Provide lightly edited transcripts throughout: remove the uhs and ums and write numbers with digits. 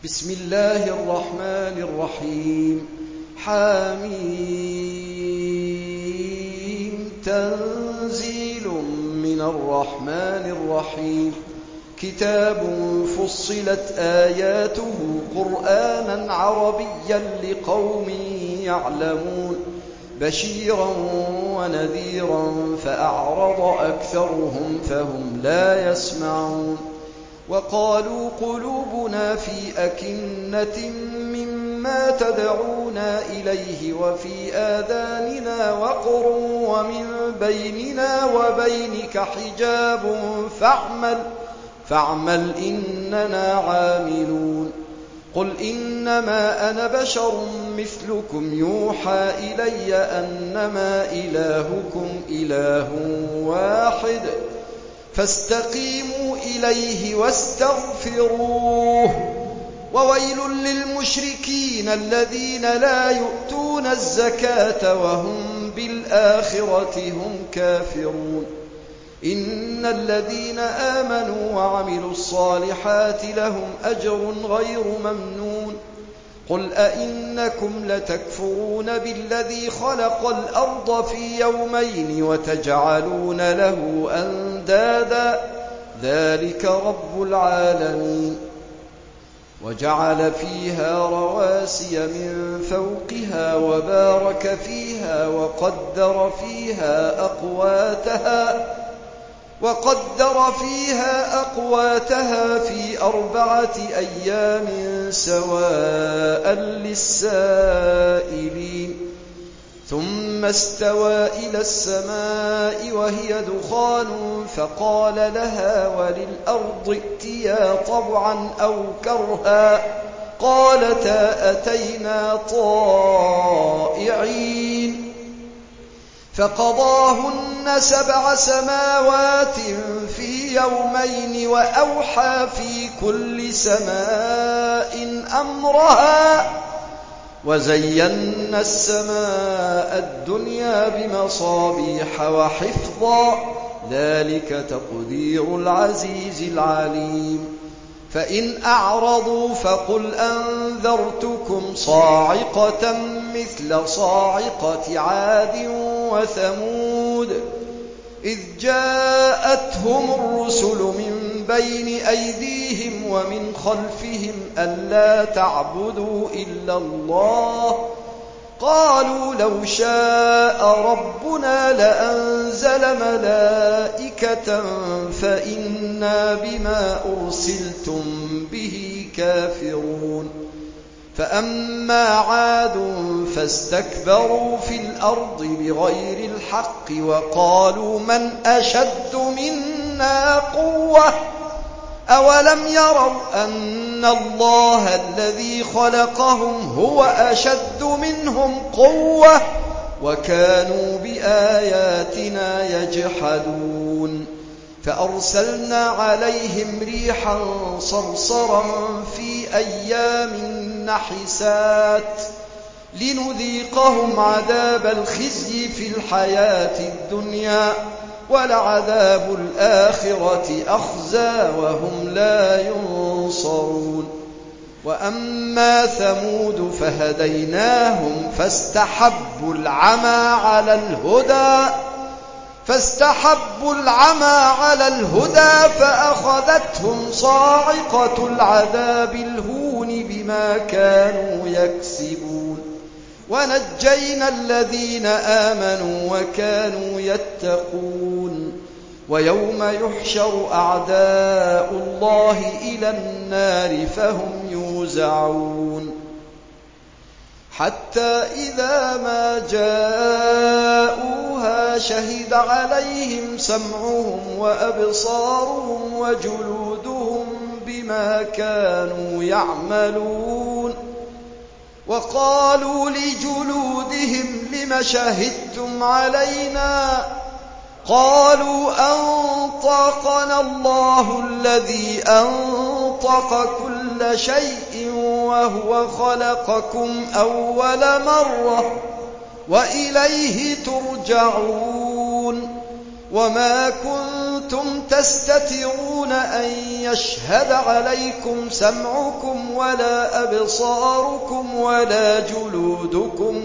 بسم الله الرحمن الرحيم. حميم. تنزيل من الرحمن الرحيم. كتاب فصلت آياته قرآنا عربيا لقوم يعلمون بشيرا ونذيرا فأعرض أكثرهم فهم لا يسمعون. وقالوا قلوبنا في أكنة مما تدعونا إليه وفي آذاننا وقر ومن بيننا وبينك حجاب فاعمل إننا عاملون. قل إنما أنا بشر مثلكم يوحى إلي أنما إلهكم إله واحد فاستقيموا إليه واستغفروه. وويل للمشركين الذين لا يؤتون الزكاة وهم بالآخرة هم كافرون. إن الذين آمنوا وعملوا الصالحات لهم أجر غير ممنون. قل أئنكم لتكفرون بالذي خلق الأرض في يومين وتجعلون له أندادا ذلك رب العالمين. وجعل فيها رواسي من فوقها وبارك فيها وقدر فيها أقواتها في 4 أيام سواء للسائلين. ثم استوى إلى السماء وهي دخان فقال لها وللأرض ائتيا طوعا أو كرها قالتا أتينا طائعين. فقضاهن 7 سماوات في يومين وأوحى في كل سماء أمرها وزينا السماء الدنيا بمصابيح وحفظا ذلك تقدير العزيز العليم. فإن أعرضوا فقل أنذرتكم صاعقة مثل صاعقة عاد وثمود إذ جاءتهم الرسل من بين أيديهم ومن خلفهم ألا تعبدوا إلا الله قالوا لو شاء ربنا لأنزل ملائكة فإنا بما أرسلتم به كافرون. فأما عاد فاستكبروا في الأرض بغير الحق وقالوا من أشد منا قوة أولم يروا أن الله الذي خلقهم هو أشد منهم قوة وكانوا بآياتنا يجحدون. فأرسلنا عليهم ريحا صرصرا في أيام نحسات لنذيقهم عذاب الخزي في الحياة الدنيا ولعذاب الآخرة أخزى وهم لا ينصرون. وأما ثمود فهديناهم فاستحبوا العمى على الهدى فأخذتهم صاعقة العذاب الهون بما كانوا يكسبون. ونجينا الذين آمنوا وكانوا يتقون. ويوم يحشر أعداء الله إلى النار فهم يوزعون حتى إذا ما جاءوها شهد عليهم سمعهم وأبصارهم وجلودهم بما كانوا يعملون. وقالوا لجلودهم لم شهدتم علينا قالوا أنطقنا الله الذي أنطق كل شيء وهو خلقكم أول مرة وإليه ترجعون. وما كنتم كنتم تستترون أن يشهد عليكم سمعكم ولا أبصاركم ولا جلودكم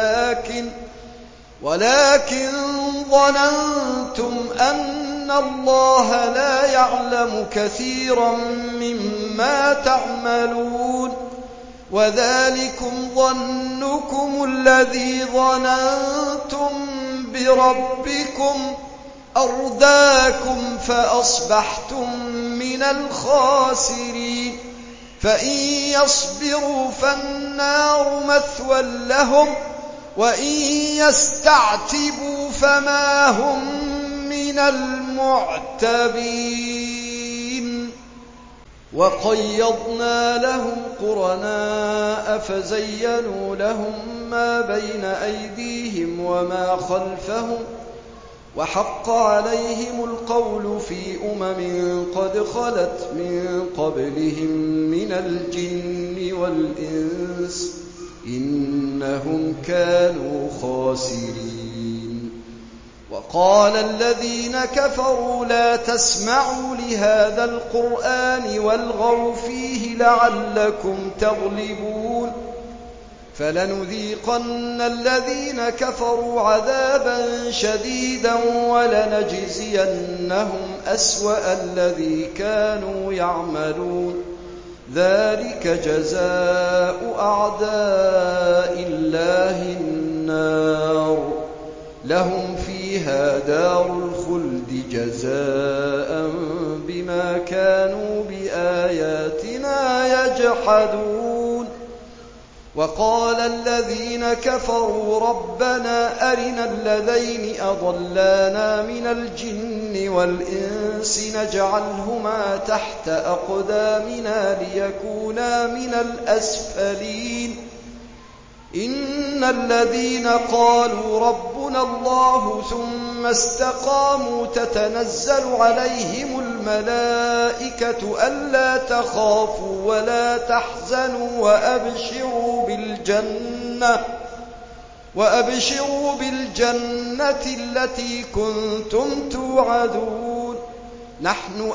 ولكن ظننتم أن الله لا يعلم كثيرا مما تعملون وذلكم ظنكم الذي ظننتم بربكم أرداكم فأصبحتم من الخاسرين فإن يصبروا فالنار مثوى لهم وإن يستعتبوا فما هم من المعتبين وقيضنا لهم قرناء فزينوا لهم ما بين أيديهم وما خلفهم وحق عليهم القول في قد خلت من قبلهم من الجن والإنس إنهم كانوا خاسرين وقال الذين كفروا لا تسمعوا لهذا القرآن والغوا فيه لعلكم تغلبون فلنذيقن الذين كفروا عذابا شديدا ولنجزينهم أسوأ الذي كانوا يعملون ذلك جزاء أعداء الله النار لهم فيها دار الخلد جزاء بما كانوا بآياتنا يجحدون وقال الذين كفروا ربنا أرنا الذين أضلانا من الجن والإنس نجعلهما تحت أقدامنا ليكونا من الأسفلين إن الذين قالوا ربنا الله ثم استقاموا تتنزل عليهم الملائكة ألا تخافوا ولا تحزنوا وأبشروا بالجنة التي كنتم توعدون نحن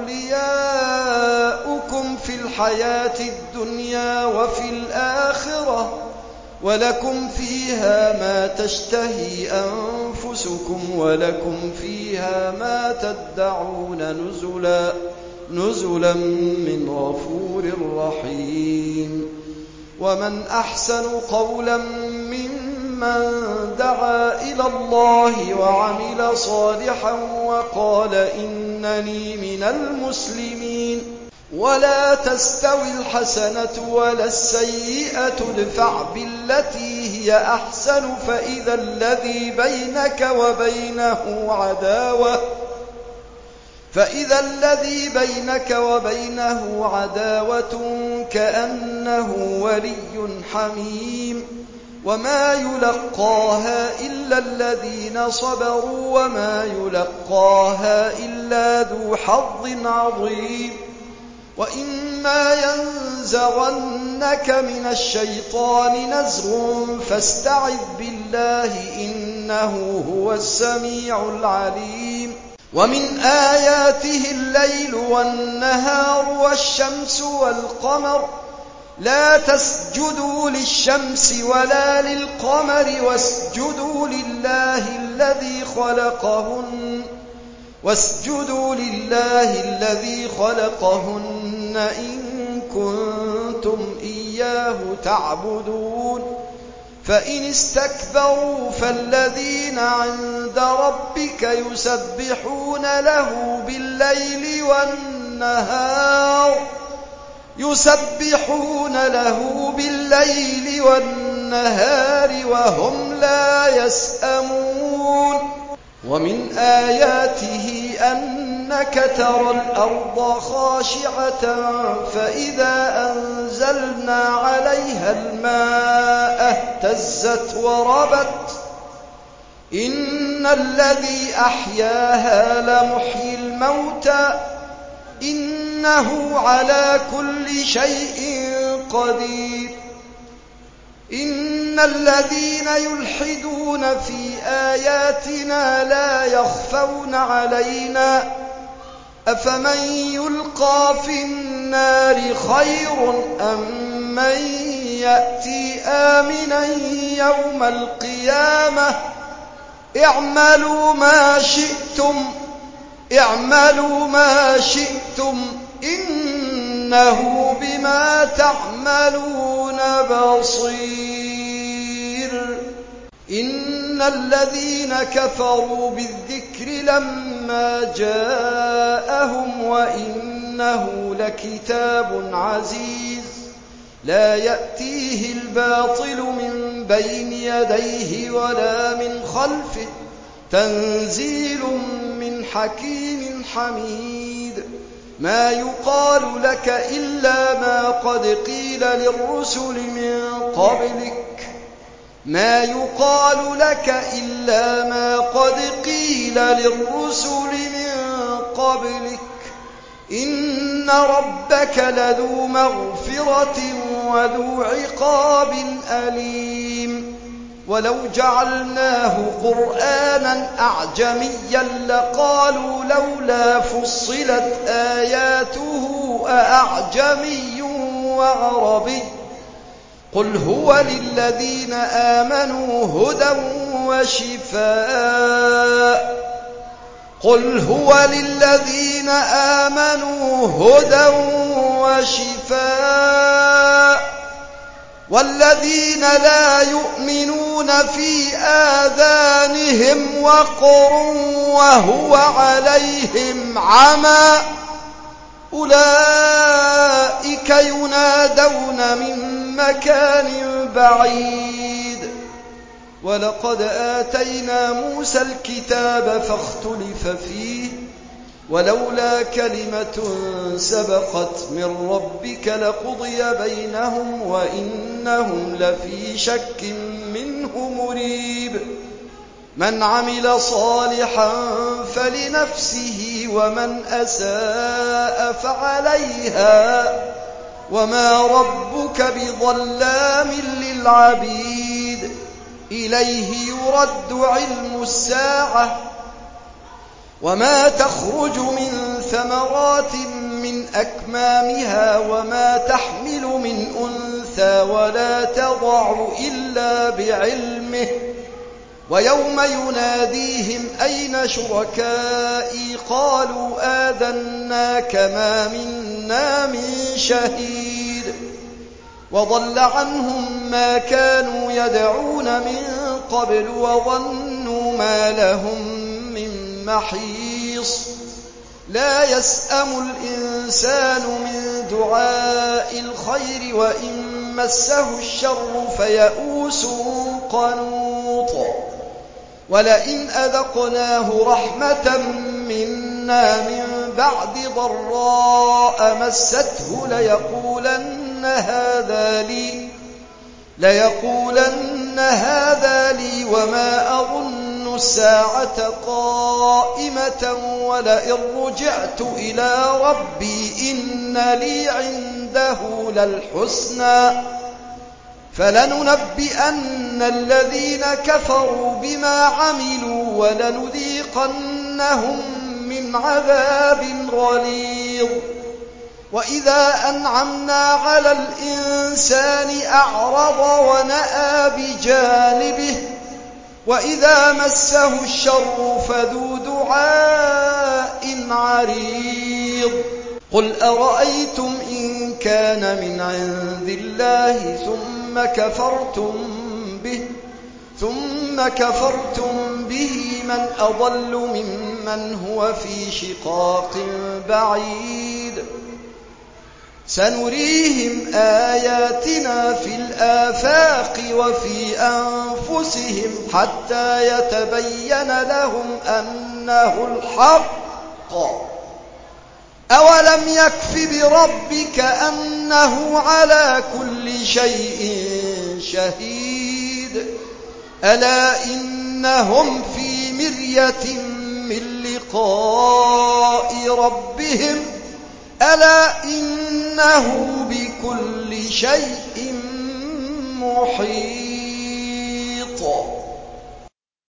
أولياؤكم في الحياة الدنيا وفي الآخرة ولكم فيها ما تشتهي أنفسكم ولكم فيها ما تدعون نزلا من غفور رحيم ومن أحسن قولا ممن دعا إلى الله وعمل صالحا وقال إنني من المسلمين ولا تستوي الحسنة ولا السيئة ادفع بالتي هي أحسن فإذا الذي بينك وبينه عداوة كأنه ولي حميم وما يلقاها إلا الذين صبروا وما يلقاها إلا ذو حظ عظيم وإما ينزغنك من الشيطان نزغ فاستعذ بالله إنه هو السميع العليم ومن آياته الليل والنهار والشمس والقمر لا تسجدوا للشمس ولا للقمر واسجدوا لله الذي خلقهن إن كنتم إياه تعبدون فإن استكبروا فالذين عند ربك يسبحون له بالليل والنهار وهم لا يسأمون ومن آياته أنك ترى الأرض خاشعة فإذا أنزلنا عليها الماء اهتزت وربت إن الذي أحياها لمحيي الموتى إنه على كل شيء قدير إن الذين يلحدون في آياتنا لا يخفون علينا أفمن يلقى في النار خير أم من يأتي آمنا يوم القيامة اعملوا ما شئتم إنه بما تعملون بصير. إن الذين كفروا بالذكر لما جاءهم وإنه لكتاب عزيز لا يأتيه الباطل من بين يديه ولا من خلفه تنزيل من حكيم حميد. ما يقال لك إلا ما قد قيل للرسل من قبلك إن ربك لذو مغفرة وذو عقاب أليم. ولو جعلناه قرآنا أعجميا لقالوا لولا فصلت آياته أأعجمي وعربي قل هو للذين آمنوا هدى وشفاء والذين لا يؤمنون في آذانهم وقر وهو عليهم عمى أولئك ينادون من مكان بعيد. ولقد آتينا موسى الكتاب فاختلف فيه ولولا كلمة سبقت من ربك لقضي بينهم وإنهم لفي شك منه مريب. من عمل صالحا فلنفسه ومن أساء فعليها وما ربك بظلام للعبيد. إليه يرد علم الساعة وما تخرج من ثمرات من أكمامها وما تحمل من أنثى ولا تضع إلا بعلمه ويوم يناديهم أين شركائي قالوا آذناك ما منا من شهيد. وضل عنهم ما كانوا يدعون من قبل وظنوا ما لهم من محيص. لا يسأم الإنسان من دعاء الخير وإن مسه الشر فيئوس قنوط. ولئن أذقناه رحمة منا من بعد ضراء مسته ليقولن هذا لي وما أظن الساعة قائمة ولئن رجعت إلى ربي إن لي عنده للحسنى فلننبئن الذين كفروا بما عملوا ولنذيقنهم من عذاب غليظ. وإذا أنعمنا على الإنسان أعرض ونأى بجانبه وإذا مسه الشر فذو دعاء عريض. قل أرأيتم إن كان من عند الله ثم كفرتم به من أضل ممن هو في شقاق بعيد. سنريهم آياتنا في الآفاق وفي أنفسهم حتى يتبين لهم أنه الحق. أولم يكف بربك أنه على كل شيء شهيد. ألا إنهم في مرية من لقاء ربهم ألا إنه بكل شيء محيط